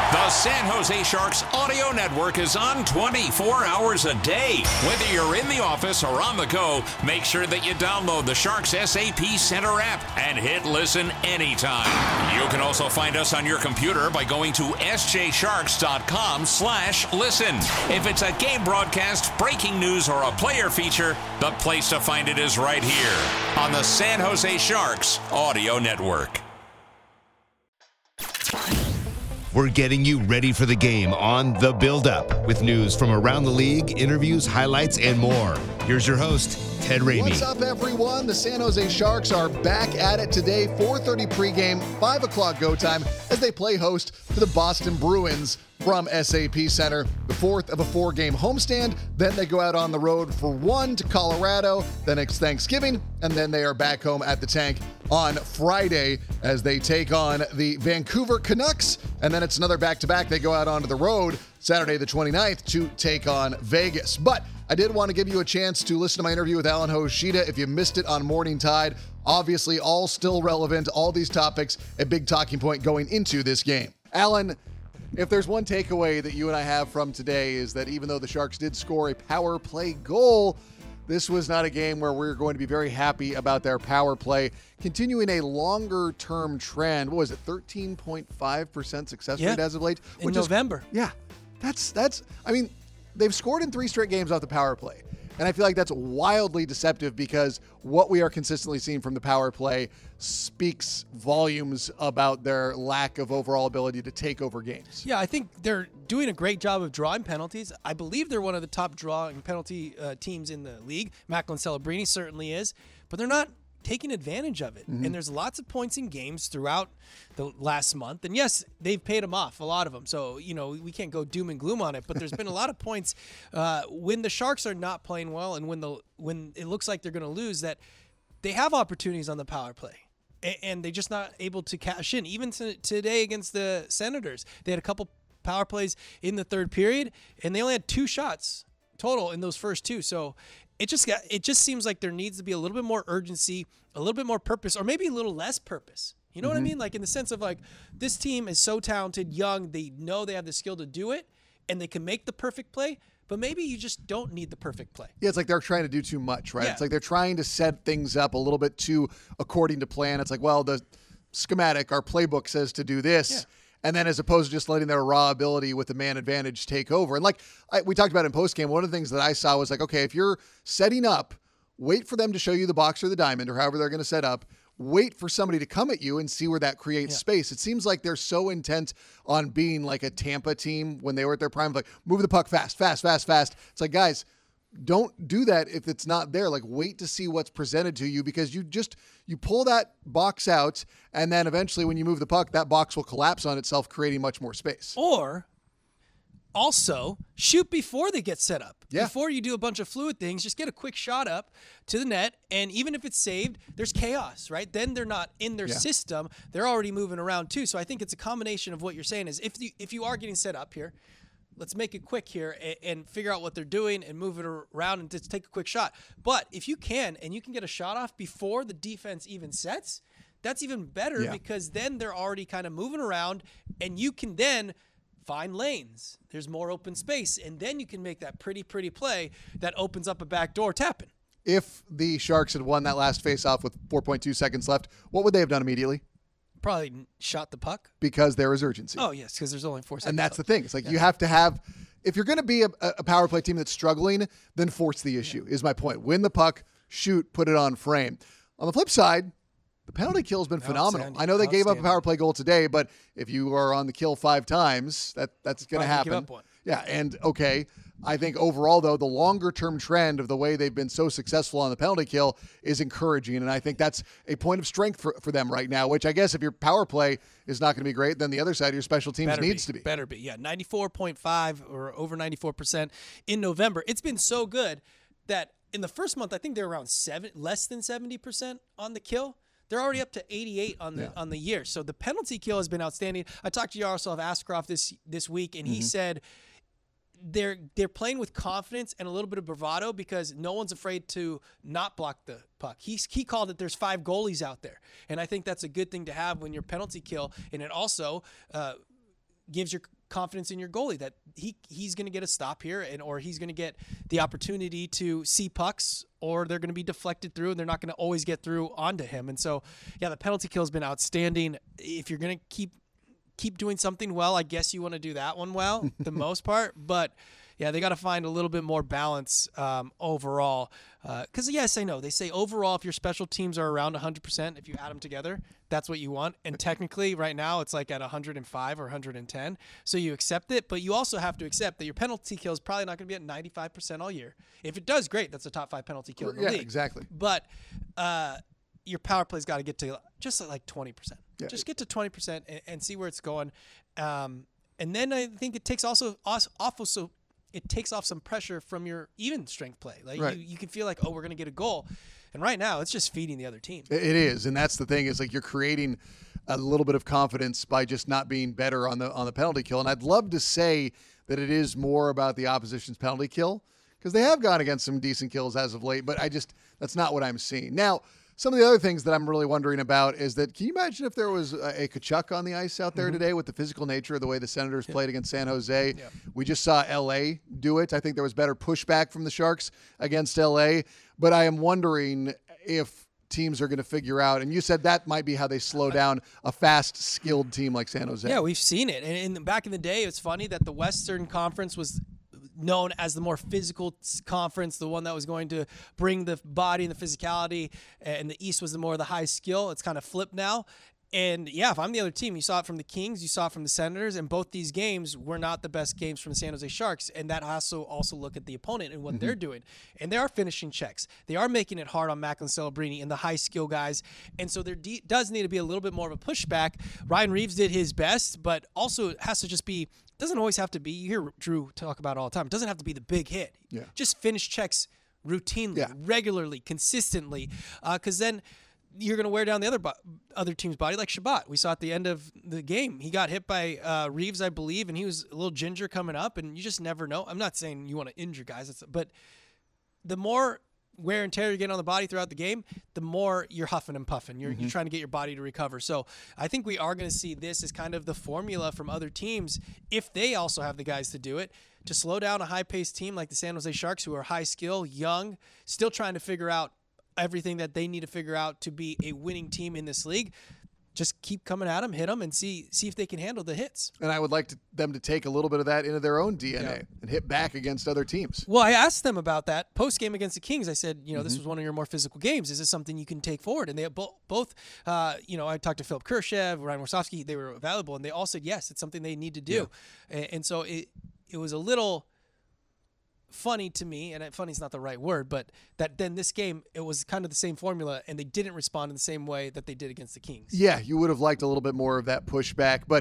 The San Jose Sharks audio network is on 24 hours a day. Whether you're in the office or on the go, make sure that you download the Sharks SAP Center app and hit listen anytime. You can also find us on your computer by going to sjsharks.com/listen. If it's a game broadcast, breaking news, or a player feature, the place to find it is right here on the San Jose Sharks audio network. We're getting you ready for the game on The Build-Up with news from around the league, interviews, highlights, and more. Here's your host, Ted Ramey. What's up, everyone? The San Jose Sharks are back at it today. 4:30 pregame, 5 o'clock go time as they play host to the Boston Bruins from SAP Center. The fourth of a 4-game homestand. Then they go out on the road for one to Colorado. Then it's Thanksgiving, and then they are back home at the Tank on Friday as they take on the Vancouver Canucks. And then it's another back-to-back. They go out onto the road Saturday the 29th to take on Vegas. But I did want to give you a chance to listen to my interview with Alan Hoshida. If you missed it on Morning Tide, obviously all still relevant, all these topics, a big talking point going into this game. Alan, if there's one takeaway that you and I have from today is that even though the Sharks did score a power play goal, this was not a game where we're going to be very happy about their power play. Continuing a longer-term trend, what was it, 13.5% success rate as of late? In November. That's. I mean, they've scored in 3 straight games off the power play. And I feel like that's wildly deceptive because what we are consistently seeing from the power play speaks volumes about their lack of overall ability to take over games. Yeah, I think they're doing a great job of drawing penalties. I believe they're one of the top drawing penalty teams in the league. Macklin Celebrini certainly is, but they're not taking advantage of it. And there's lots of points in games throughout the last month. And yes, they've paid them off, a lot of them. So, we can't go doom and gloom on it, but there's been a lot of points when the Sharks are not playing well and when it looks like they're going to lose, that they have opportunities on the power play. And they're just not able to cash in. Even today against the Senators, they had a couple power plays in the third period, and they only had 2 shots total in those first 2. So it just seems like there needs to be a little bit more urgency, a little bit more purpose, or maybe a little less purpose. You know what I mean? Like in the sense of like this team is so talented, young, they know they have the skill to do it, and they can make the perfect play. But maybe you just don't need the perfect play. Yeah, it's like they're trying to do too much, right? Yeah. It's like they're trying to set things up a little bit too according to plan. It's like, well, the schematic, our playbook says to do this. Yeah. And then as opposed to just letting their raw ability with the man advantage take over. And like we talked about in postgame, one of the things that I saw was like, okay, if you're setting up, wait for them to show you the box or the diamond or however they're going to set up. Wait for somebody to come at you and see where that creates space. It seems like they're so intent on being like a Tampa team when they were at their prime, like move the puck fast. It's like, guys, don't do that if it's not there. Like wait to see what's presented to you because you pull that box out and then eventually when you move the puck, that box will collapse on itself, creating much more space. Or also shoot before they get set up. Yeah. Before you do a bunch of fluid things, just get a quick shot up to the net. And even if it's saved, there's chaos, right? Then they're not in their system. They're already moving around too. So I think it's a combination of what you're saying is if you are getting set up here, let's make it quick here and figure out what they're doing and move it around and just take a quick shot. But if you can, and you can get a shot off before the defense even sets, that's even better because then they're already kind of moving around and you can then find lanes. There's more open space, and then you can make that pretty play that opens up a backdoor tapping. If the Sharks had won that last faceoff with 4.2 seconds left, what would they have done immediately? Probably shot the puck. Because there is urgency. Oh, yes, because there's only 4 seconds And that's left. the thing. It's like you have to have, if you're going to be a power play team that's struggling, then force the issue, is my point. Win the puck, shoot, put it on frame. On the flip side, the penalty kill has been phenomenal. I know they gave up a power play goal today, but if you are on the kill 5 times, that's going to happen. Give up one. Yeah, and okay, I think overall, though, the longer-term trend of the way they've been so successful on the penalty kill is encouraging, and I think that's a point of strength for them right now, which I guess if your power play is not going to be great, then the other side of your special teams needs to be. Better be, yeah. 94.5 or over 94% in November. It's been so good that in the first month, I think they're around less than 70% on the kill. They're already up to 88 on the year. So the penalty kill has been outstanding. I talked to Yaroslav Askarov this week, and he said they're playing with confidence and a little bit of bravado because no one's afraid to not block the puck. He called it there's 5 goalies out there. And I think that's a good thing to have when you're penalty kill. And it also gives your confidence in your goalie that he's going to get a stop here, or he's going to get the opportunity to see pucks, or they're going to be deflected through and they're not going to always get through onto him. And so, yeah, the penalty kill has been outstanding. If you're going to keep doing something well, I guess you want to do that one well, the most part. But yeah, they got to find a little bit more balance overall. Because, yes, I know. They say overall, if your special teams are around 100%, if you add them together, that's what you want. And technically, right now, it's like at 105 or 110. So you accept it. But you also have to accept that your penalty kill is probably not going to be at 95% all year. If it does, great. That's a top 5 penalty kill in the league. Yeah, exactly. But your power play's got to get to just like 20%. Yeah. Just get to 20% and see where it's going. And then I think it takes it takes off some pressure from your even strength play. Like right. you can feel like, oh, we're going to get a goal. And right now it's just feeding the other team. It is. And that's the thing, is like you're creating a little bit of confidence by just not being better on the penalty kill. And I'd love to say that it is more about the opposition's penalty kill, because they have gone against some decent kills as of late, but that's not what I'm seeing. Now, some of the other things that I'm really wondering about is that, can you imagine if there was a Tkachuk on the ice out there today with the physical nature of the way the Senators played against San Jose? Yeah. We just saw LA do it. I think there was better pushback from the Sharks against LA, but I am wondering if teams are going to figure out, and you said that might be how they slow down a fast, skilled team like San Jose. Yeah, we've seen it. And back in the day, it's funny that the Western Conference was known as the more physical conference, the one that was going to bring the body and the physicality, and the East was the more the high skill. It's kind of flipped now. And yeah, if I'm the other team, you saw it from the Kings, you saw it from the Senators, and both these games were not the best games from the San Jose Sharks. And that also look at the opponent and what they're doing. And they are finishing checks. They are making it hard on Macklin Celebrini and the high skill guys. And so there does need to be a little bit more of a pushback. Ryan Reeves did his best, but also it has to just be, it doesn't always have to be, you hear Drew talk about it all the time, it doesn't have to be the big hit. Yeah. Just finish checks routinely, regularly, consistently, because then you're going to wear down the other team's body, like Shabbat. We saw at the end of the game, he got hit by Reeves, I believe, and he was a little ginger coming up, and you just never know. I'm not saying you want to injure guys, but the more wear and tear you get on the body throughout the game, the more you're huffing and puffing. You're trying to get your body to recover. So I think we are going to see this as kind of the formula from other teams, if they also have the guys to do it, to slow down a high-paced team like the San Jose Sharks, who are high skill, young, still trying to figure out everything that they need to figure out to be a winning team in this league. Just keep coming at them, hit them, and see if they can handle the hits. And I would like them to take a little bit of that into their own DNA and hit back against other teams. Well, I asked them about that post-game against the Kings. I said, this was one of your more physical games. Is this something you can take forward? And they both, I talked to Philip Kershev, Ryan Warsofsky, they were available, and they all said, yes, it's something they need to do. Yeah. And so it was a little funny to me, and funny's not the right word, but that then this game, it was kind of the same formula, and they didn't respond in the same way that they did against the Kings. Yeah, you would have liked a little bit more of that pushback, but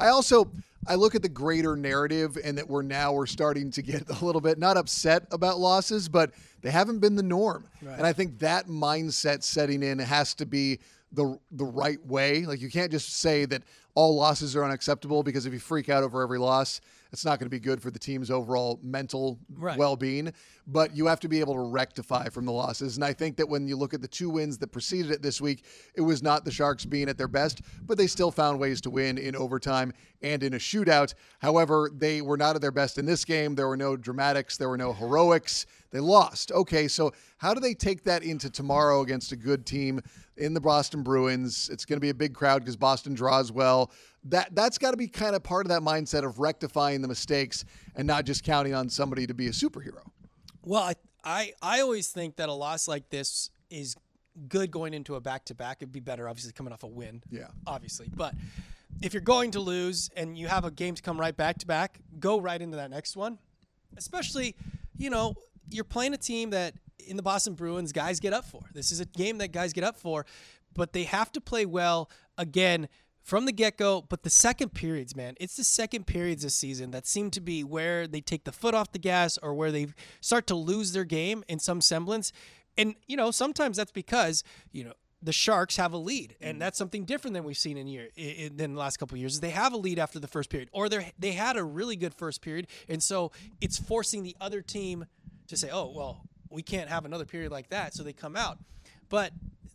I look at the greater narrative, and that we're starting to get a little bit, not upset about losses, but they haven't been the norm. Right. And I think that mindset setting in has to be the right way. Like, you can't just say that all losses are unacceptable, because if you freak out over every loss, it's not going to be good for the team's overall mental well-being. But you have to be able to rectify from the losses. And I think that when you look at the 2 wins that preceded it this week, it was not the Sharks being at their best, but they still found ways to win in overtime and in a shootout. However, they were not at their best in this game. There were no dramatics. There were no heroics. They lost. Okay, so how do they take that into tomorrow against a good team in the Boston Bruins? It's going to be a big crowd because Boston draws well. That's got to be kind of part of that mindset of rectifying the mistakes and not just counting on somebody to be a superhero. Well, I always think that a loss like this is good going into a back-to-back. It'd be better, obviously, coming off a win. Yeah. Obviously. But if you're going to lose and you have a game to come right back-to-back, go right into that next one. Especially, you're playing a team that in the Boston Bruins guys get up for. This is a game that guys get up for, but they have to play well, again, from the get-go. But the second periods, man, it's the second periods this season that seem to be where they take the foot off the gas, or where they start to lose their game in some semblance. And, sometimes that's because, the Sharks have a lead, and that's something different than we've seen in the last couple of years. Is they have a lead after the first period, or they had a really good first period, and so it's forcing the other team to say, oh, well, we can't have another period like that, so they come out. But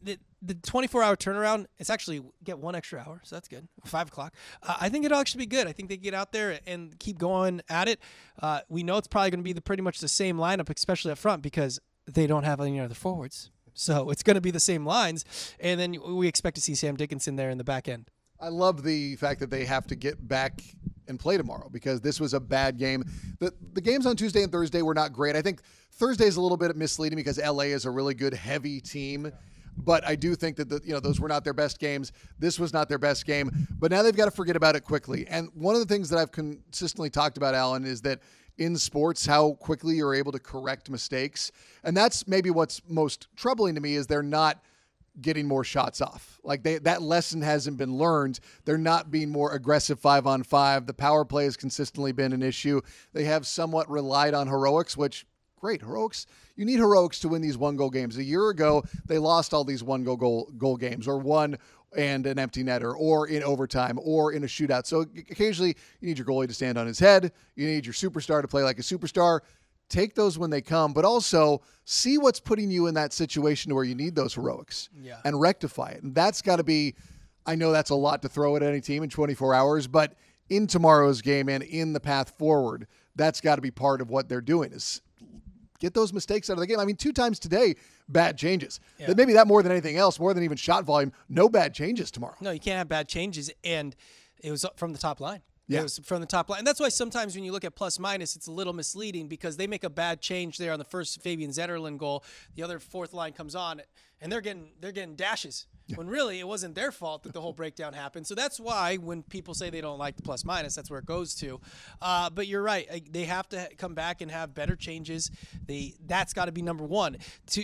the 24-hour turnaround, it's actually get 1 extra hour, so that's good. 5 o'clock. I think it'll actually be good. I think they get out there and keep going at it. We know it's probably going to be pretty much the same lineup, especially up front, because they don't have any other forwards. So it's going to be the same lines, and then we expect to see Sam Dickinson there in the back end. I love the fact that they have to get back and play tomorrow because this was a bad game. The games on Tuesday and Thursday were not great. I think Thursday is a little bit misleading because LA is a really good, heavy team. But I do think that those were not their best games. This was not their best game. But now they've got to forget about it quickly. And one of the things that I've consistently talked about, Alan, is that in sports, how quickly you're able to correct mistakes. And that's maybe what's most troubling to me is they're not getting more shots off. Like that lesson hasn't been learned. They're not being more aggressive 5-on-5. The power play has consistently been an issue. They have somewhat relied on heroics, which great. Heroics. You need heroics to win these 1-goal games. A year ago, they lost all these 1-goal games, or one and an empty netter, or in overtime, or in a shootout. So occasionally you need your goalie to stand on his head. You need your superstar to play like a superstar. Take those when they come, but also see what's putting you in that situation where you need those heroics and rectify it. And that's got to be, I know that's a lot to throw at any team in 24 hours, but in tomorrow's game and in the path forward, that's got to be part of what they're doing is get those mistakes out of the game. I mean, 2 times today, bad changes. Yeah. Maybe that more than anything else, more than even shot volume, no bad changes tomorrow. No, you can't have bad changes, and it was from the top line. Yeah. It was from the top line. And that's why sometimes when you look at plus minus, it's a little misleading because they make a bad change there on the first Fabian Zetterlund goal. The other fourth line comes on, and they're getting dashes. Yeah. When really it wasn't their fault that the whole breakdown happened. So that's why when people say they don't like the plus minus, that's where it goes to. But you're right. They have to come back and have better changes. That's got to be number one.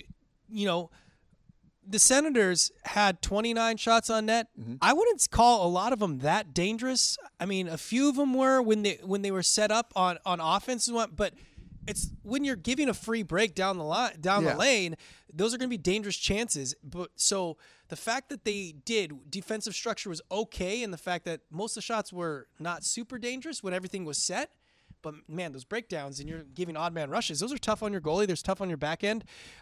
The Senators had 29 shots on net. Mm-hmm. I wouldn't call a lot of them that dangerous. I mean, a few of them were when they were set up on offense, but it's when you're giving a free break down the lane, those are going to be dangerous chances. But so the fact that they did defensive structure was okay, and the fact that most of the shots were not super dangerous when everything was set. But man, those breakdowns and you're giving odd man rushes, those are tough on your goalie. They're tough on your back end.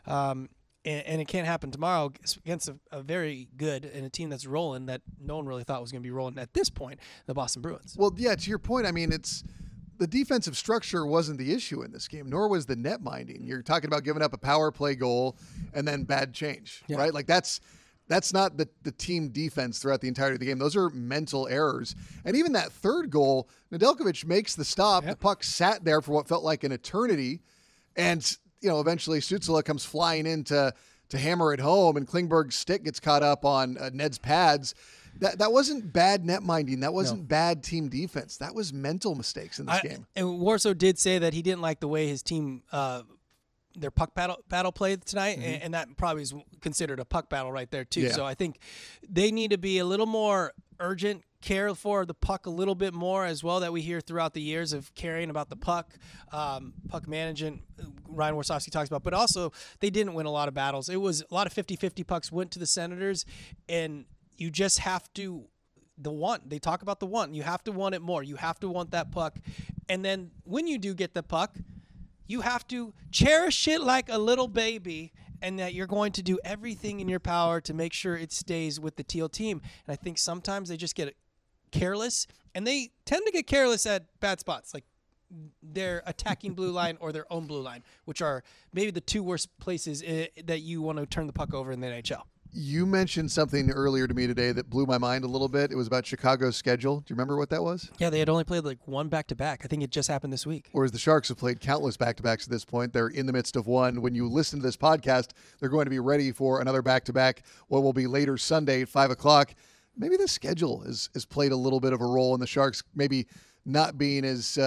And it can't happen tomorrow against a very good and a team that's rolling that no one really thought was going to be rolling at this point, the Boston Bruins. Well, yeah, to your point, I mean, it's the defensive structure wasn't the issue in this game, nor was the net minding. You're talking about giving up a power play goal and then bad change, right? Like that's not the team defense throughout the entirety of the game. Those are mental errors. And even that third goal, Nedeljkovic makes the stop. Yep. The puck sat there for what felt like an eternity, and eventually Stützle comes flying in to hammer it home, and Klingberg's stick gets caught up on Ned's pads. That wasn't bad net minding. That wasn't bad team defense. That was mental mistakes in this game. And Warsaw did say that he didn't like the way his team their puck battle played tonight, mm-hmm. and that probably is considered a puck battle right there too. Yeah. So I think they need to be a little more urgent, care for the puck a little bit more as well, that we hear throughout the years of caring about the puck management Ryan Warsofsky talks about. But also they didn't win a lot of battles. It was a lot of 50-50 pucks went to the Senators, and you just have to they talk about the want. You have to want it more. You have to want that puck. And then when you do get the puck, you have to cherish it like a little baby, and that you're going to do everything in your power to make sure it stays with the Teal team. And I think sometimes they just get careless, and they tend to get careless at bad spots, like their attacking blue line or their own blue line, which are maybe the two worst places that you want to turn the puck over in the NHL. You mentioned something earlier to me today that blew my mind a little bit. It was about Chicago's schedule. Do you remember what that was? Yeah, they had only played like one back-to-back. I think it just happened this week. Whereas the Sharks have played countless back-to-backs at this point. They're in the midst of one. When you listen to this podcast, they're going to be ready for another back-to-back, what will be later Sunday at 5 o'clock. Maybe the schedule has played a little bit of a role in the Sharks maybe not being as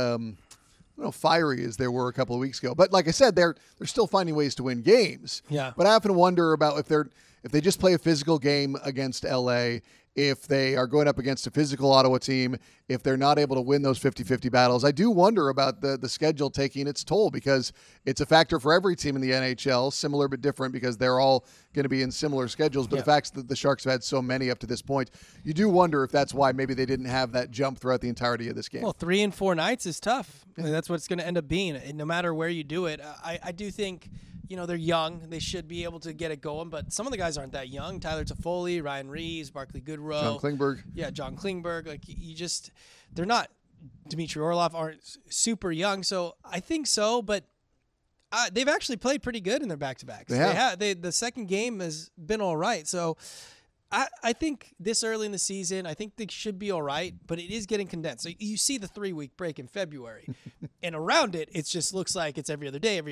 fiery as they were a couple of weeks ago. But like I said, they're still finding ways to win games. Yeah. But I often wonder about if they just play a physical game against LA, if they are going up against a physical Ottawa team, if they're not able to win those 50-50 battles. I do wonder about the schedule taking its toll, because it's a factor for every team in the NHL, similar but different because they're all going to be in similar schedules. But the fact that the Sharks have had so many up to this point, you do wonder if that's why maybe they didn't have that jump throughout the entirety of this game. Well, 3 and 4 nights is tough. I mean, that's what it's going to end up being, no matter where you do it. I do think they're young. They should be able to get it going, but some of the guys aren't that young. Tyler Toffoli, Ryan Reeves, Barclay Goodrow. John Klingberg. Yeah, John Klingberg. Like, they're not, Dmitry Orlov aren't super young, so I think so, but they've actually played pretty good in their back-to-backs. They have. The second game has been all right, so I think this early in the season, I think they should be all right, but it is getting condensed. So you see the 3-week break in February, and around it just looks like it's every other day.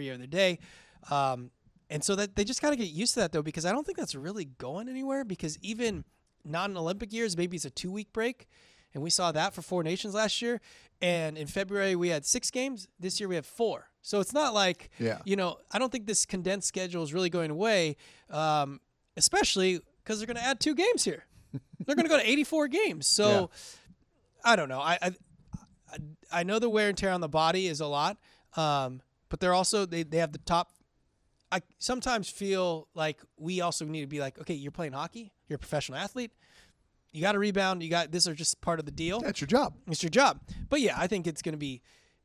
And so that they just got to get used to that, though, because I don't think that's really going anywhere, because even non-Olympic years, maybe it's a 2-week break, and we saw that for Four Nations last year. And in February, we had 6 games. This year, we have 4. So it's not like, I don't think this condensed schedule is really going away, especially because they're going to add 2 games here. They're going to go to 84 games. So I don't know. I know the wear and tear on the body is a lot, but they're also they have the top. I sometimes feel like we also need to be like, okay, you're playing hockey, you're a professional athlete, you got to rebound, this are just part of the deal. That's your job. It's your job. But yeah, I think it's going to be.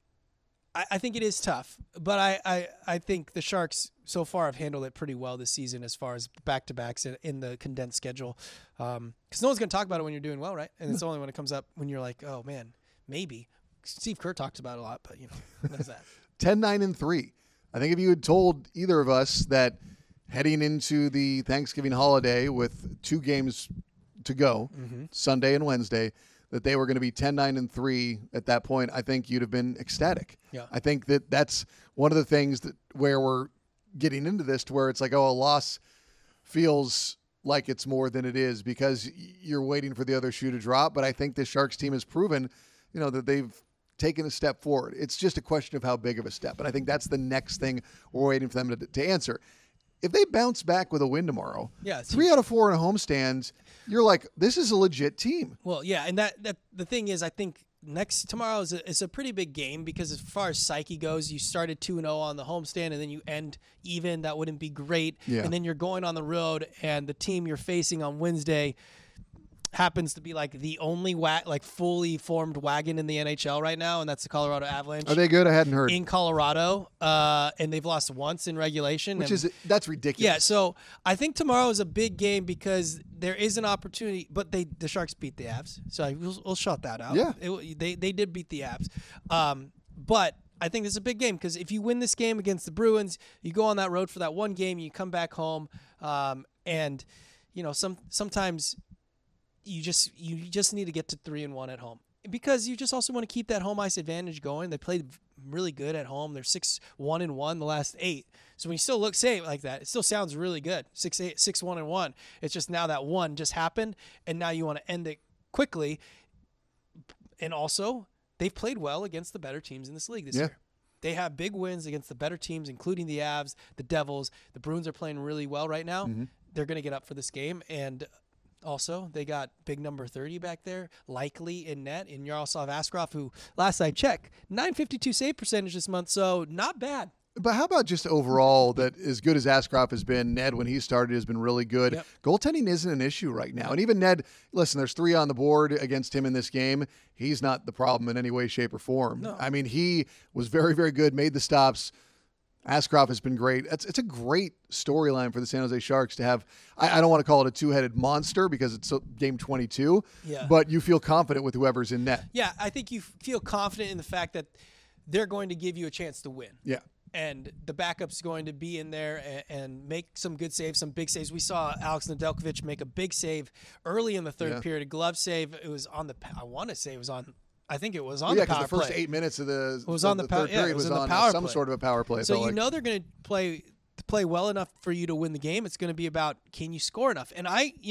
I think it is tough, but I think the Sharks so far have handled it pretty well this season as far as back-to-backs in the condensed schedule. Because no one's going to talk about it when you're doing well, right? And it's only when it comes up when you're like, oh, man, maybe. Steve Kerr talks about it a lot, but, that's that. 10-9-3. I think if you had told either of us that heading into the Thanksgiving holiday with 2 games to go, Sunday and Wednesday, that they were going to be 10-9-3 at that point, I think you'd have been ecstatic. Yeah. I think that's one of the things where we're getting into this, to where it's like, oh, a loss feels like it's more than it is because you're waiting for the other shoe to drop. But I think the Sharks team has proven, that they've taken a step forward. It's just a question of how big of a step. And I think that's the next thing we're waiting for them to answer. If they bounce back with a win tomorrow, 3 out of 4 in a homestand, you're like, this is a legit team. Well, yeah, and that the thing is, I think tomorrow is a pretty big game, because as far as psyche goes, you started 2-0 on the homestand and then you end even. That wouldn't be great. Yeah. And then you're going on the road, and the team you're facing on Wednesday happens to be like the only fully formed wagon in the NHL right now, and that's the Colorado Avalanche. Are they good? I hadn't heard. In Colorado, and they've lost once in regulation. That's ridiculous. Yeah, so I think tomorrow is a big game because there is an opportunity, but the Sharks beat the Avs, so we'll shut that out. Yeah. They did beat the Avs. But I think this is a big game, because if you win this game against the Bruins, you go on that road for that one game, you come back home, and sometimes you just need to get to 3-1 at home, because you just also want to keep that home ice advantage going. They played really good at home. They're 6-1-1 the last 8. So when you still say it like that, it still sounds really good. 6-1-1. It's just now that one just happened, and now you want to end it quickly. And also, they've played well against the better teams in this league this year. They have big wins against the better teams, including the Avs, the Devils. The Bruins are playing really well right now. They're going to get up for this game, and also, they got big number 30 back there, likely in net, in Yaroslav Askarov, who, last I checked, .952 save percentage this month, so not bad. But how about just overall, that as good as Askarov has been, Ned, when he started, has been really good. Yep. Goaltending isn't an issue right now. And even Ned, listen, there's 3 on the board against him in this game. He's not the problem in any way, shape, or form. No. I mean, he was very, very good, made the stops. Askarov has been great. It's a great storyline for the San Jose Sharks to have. I don't want to call it a 2-headed monster because it's game 22, but you feel confident with whoever's in net. Yeah, I think you feel confident in the fact that they're going to give you a chance to win. Yeah. And the backup's going to be in there and make some good saves, some big saves. We saw Alex Nedeljkovic make a big save early in the third period, a glove save. It was on the – I want to say it was on – I think it was on the power play. The first 8 minutes of the period third period was on some sort of a power play. So they're going to play well enough for you to win the game. It's going to be about, can you score enough? And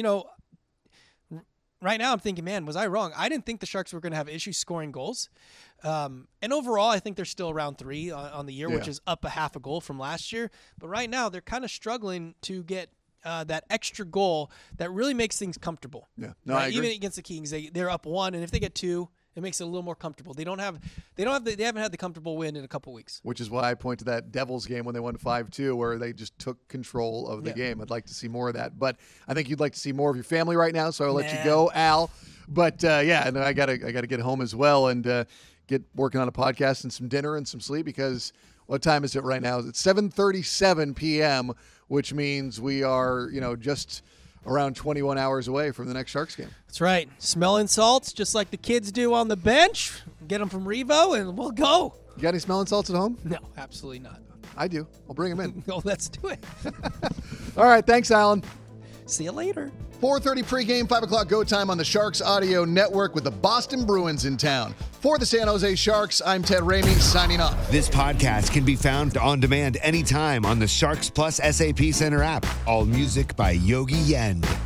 right now I'm thinking, man, was I wrong? I didn't think the Sharks were going to have issues scoring goals. And overall, I think they're still around 3 on the year, which is up a half a goal from last year. But right now, they're kind of struggling to get that extra goal that really makes things comfortable. Yeah, no, right? I agree. Even against the Kings, they're up 1, and if they get 2, it makes it a little more comfortable. They haven't had the comfortable win in a couple weeks. Which is why I point to that Devils game when they won 5-2, where they just took control of the game. I'd like to see more of that, but I think you'd like to see more of your family right now. So I'll let you go, Al. But and I gotta get home as well and get working on a podcast and some dinner and some sleep, because What time is it right now? It's 7:37 p.m., which means we are, just around 21 hours away from the next Sharks game. That's right. Smelling salts, just like the kids do on the bench. Get them from Revo, and we'll go. You got any smelling salts at home? No, absolutely not. I do. I'll bring them in. No, let's do it. All right. Thanks, Alan. See you later. 4:30 pregame, 5 o'clock go time on the Sharks Audio Network with the Boston Bruins in town. For the San Jose Sharks, I'm Ted Ramey signing off. This podcast can be found on demand anytime on the Sharks Plus SAP Center app. All music by Yogi Yend.